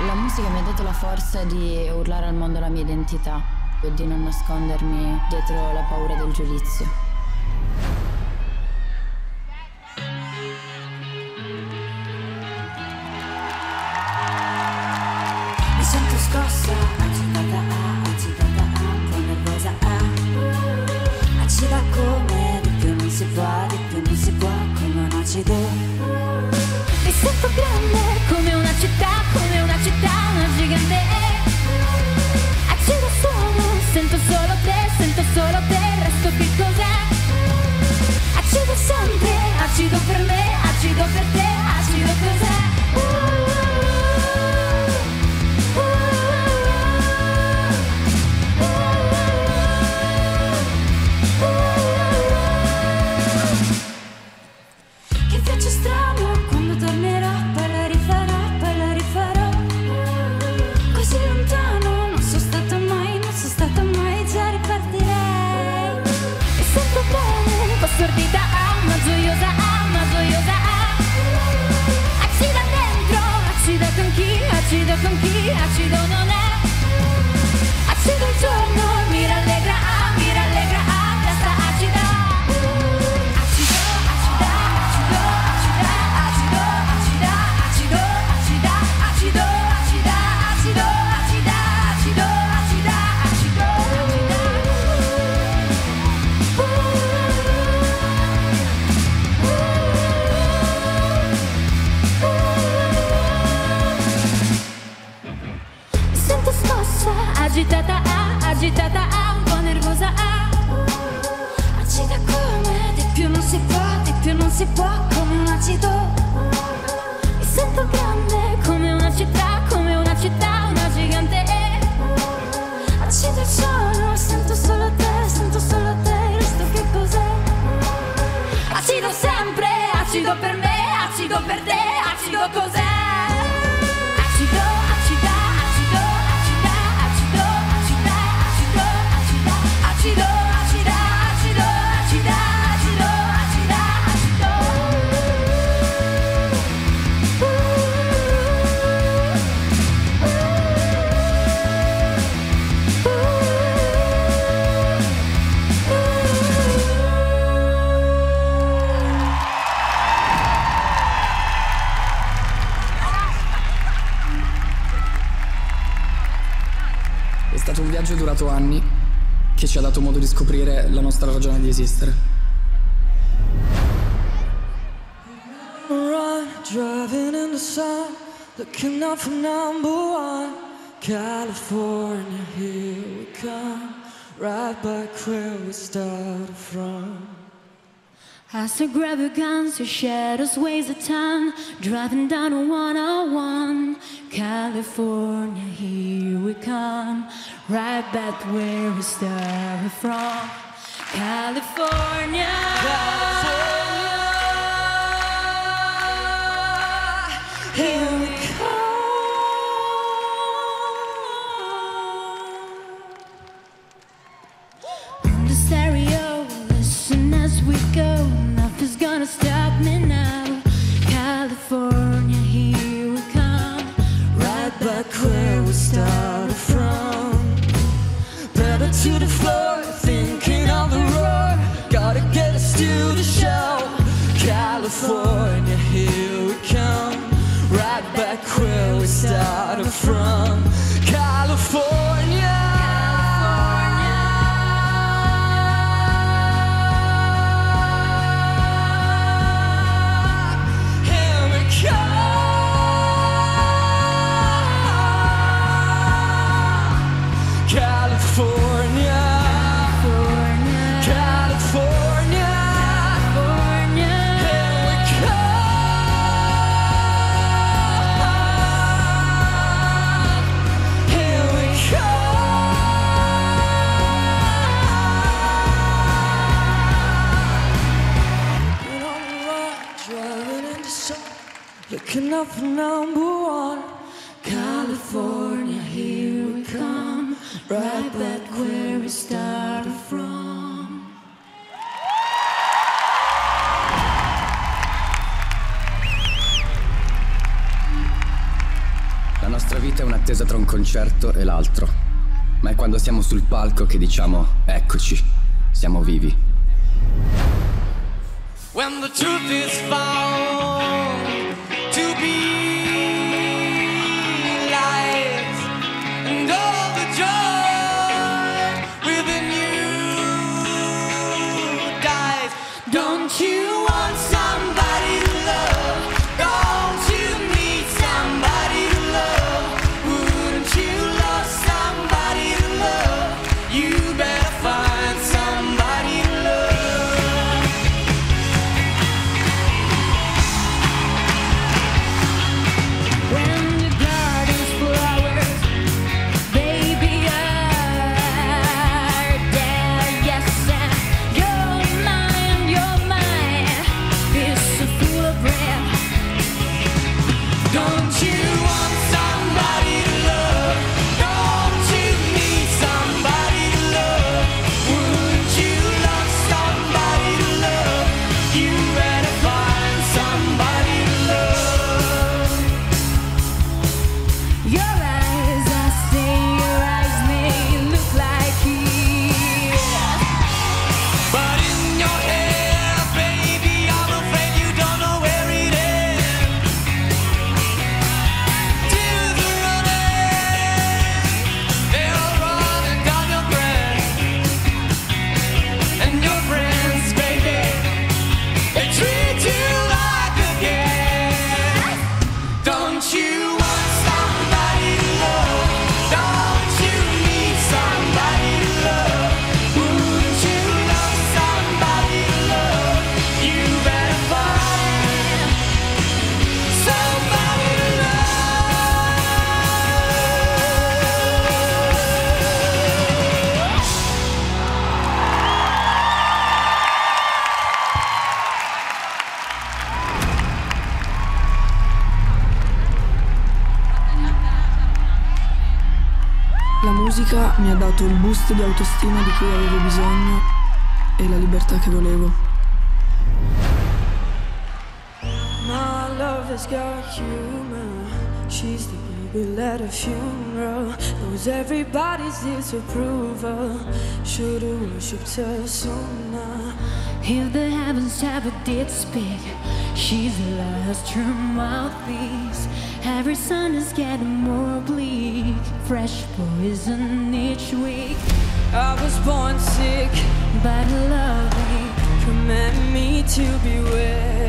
La musica mi ha dato la forza di urlare al mondo la mia identità e di non nascondermi dietro la paura del giudizio. Mi sento scossa, agitata, un po' nervosa, acida come di più non si può, come un acido. Mi sento grande come una città, una gigante. Acido sono, sento solo te, resto che cos'è? Acido sempre, acido per me, acido per te, acido cos'è? Che faccio strano quando tornerò, poi la rifarò. Così lontano, non sono stata mai, già ripartirei. Mi sento bene, un po' stordita, una gioiosa, Acida dentro, acida con chi, acido non è. Acido il giorno, mi rallegra, resta acida. Agitata, un po' nervosa, acida come di più non si può, come un acido. Mi sento grande come una città, una gigante. Acido sono, sento solo te, resto che cos'è? Acido sempre, acido per me, acido per te, acido cos'è? È stato un viaggio durato anni che ci ha dato modo di scoprire la nostra ragione di esistere. Driving in the sun, looking up for number one. California, here we come, right back where we started from. I said grab your guns, your shadows weighs a ton, driving down a 101. California, here we come, right back where we started from. California, here we come. On the stereo, listen as we go. Nothing's gonna stop me now. California, here we come, right back where we started from. Pedal to the floor, thinking of the road. Gotta get us to the show. California, here we come, right back where we started from. California. Looking up for number one. California, here we come, right back where we started from. La nostra vita è un'attesa tra un concerto e l'altro, ma è quando siamo sul palco che diciamo eccoci, siamo vivi. When the truth is found to be light, and all the joy within you dies. Don't you want somebody to love? Don't you need somebody to love? Wouldn't you love somebody to love? You better find somebody to love. When the garden's flowers, baby, are there, yes, and you're mine, it's so full of breath. Don't you want somebody to love? Don't you need somebody to love? Wouldn't you love somebody to love? You better find somebody to love. Your eyes, I say your eyes may look like his, But in your head, baby, I'm afraid you don't know where it ends. Tears are running, they're running down your breath. And your friends, baby, they treat you like a guest. Don't you want somebody to love? Don't you need somebody to love? Wouldn't you love somebody to love? You better find somebody to La musica mi ha dato il boost di autostima di cui avevo bisogno e la libertà che volevo. My love has got humor. She's the baby at a funeral. Knows everybody's disapproval. Should've worshipped her sooner. if the heavens ever did speak, she's the last true mouthpiece. Every sun is getting more bleak, fresh poison each week. I was born sick, But loving, command me to beware.